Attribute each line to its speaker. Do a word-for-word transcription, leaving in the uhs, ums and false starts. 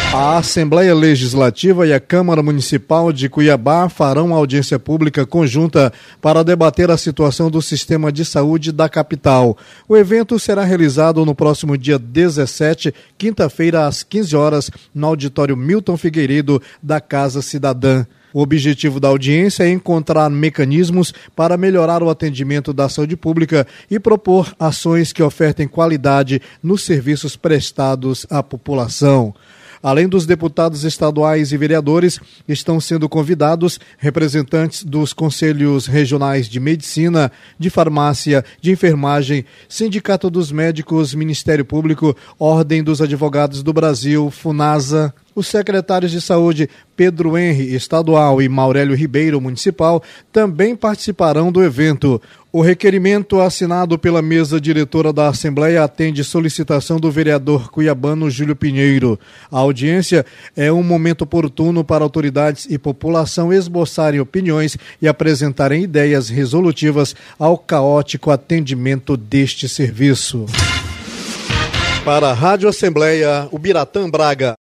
Speaker 1: A Assembleia Legislativa e a Câmara Municipal de Cuiabá farão audiência pública conjunta para debater a situação do sistema de saúde da capital. O evento será realizado no próximo dia dezessete, quinta-feira, às quinze horas, no auditório Milton Figueiredo da Casa Cidadã. O objetivo da audiência é encontrar mecanismos para melhorar o atendimento da saúde pública e propor ações que ofertem qualidade nos serviços prestados à população. Além dos deputados estaduais e vereadores, estão sendo convidados representantes dos conselhos regionais de medicina, de farmácia, de enfermagem, Sindicato dos Médicos, Ministério Público, Ordem dos Advogados do Brasil, FUNASA. Os secretários de saúde Pedro Henri, estadual, e Maurélio Ribeiro, municipal, também participarão do evento. O requerimento assinado pela mesa diretora da Assembleia atende solicitação do vereador cuiabano Júlio Pinheiro. A audiência é um momento oportuno para autoridades e população esboçarem opiniões e apresentarem ideias resolutivas ao caótico atendimento deste serviço. Para a Rádio Assembleia, Ubiratã Braga.